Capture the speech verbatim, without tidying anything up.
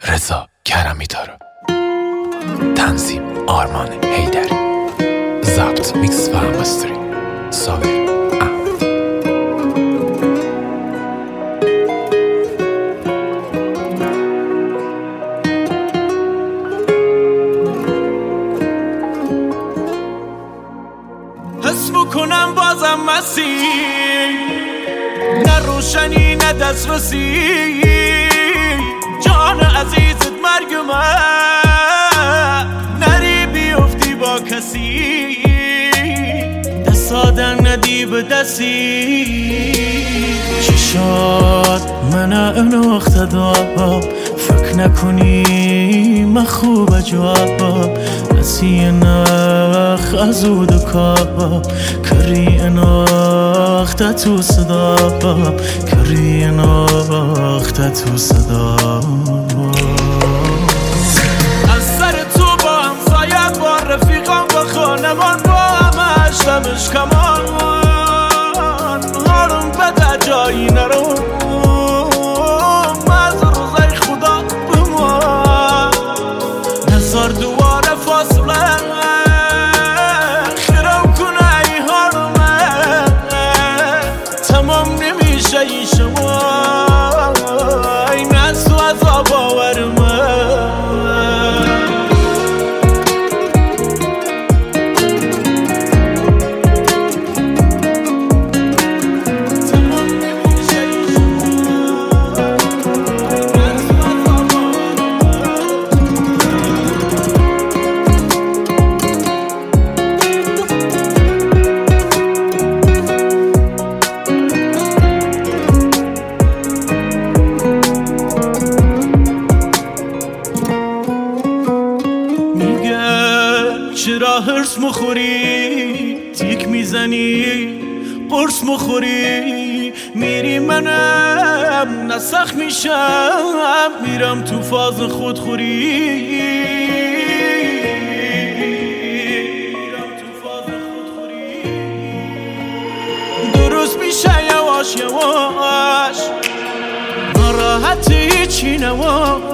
رضا کرمی‌دارو، تنظیم آرمان حیدری، ضبط میکس و مستری صابر احمد. حس میکنم بازم مسیر، نه روشنی نه دسترسی، جان عزیزت مرگ من، نری بیفتی با کسی، دست آدن ندی به دستی. چشات من اناخته دار، فکر نکنی من خوب جواب، نسی نخ از او دکاب، کری اناخته تو صدا، کری اناخته تو صدا. از سر تو با همسایت، با رفیقان، با خانمان، با همش دمش کمان، حالم بده جایی نرو، مز روزای خدا بمان، نزار دواره فاصله خیرم کنه ای حالمه، تمام نمیشه ای شما ای نسو از آباورمه. چرا هرس مخوری، تیک میزنی، قرص مخوری، میری منم نسخ میشم، میرم تو فاز خودخوری، درست میشه یواش یواش، ناراحتی چی نواش،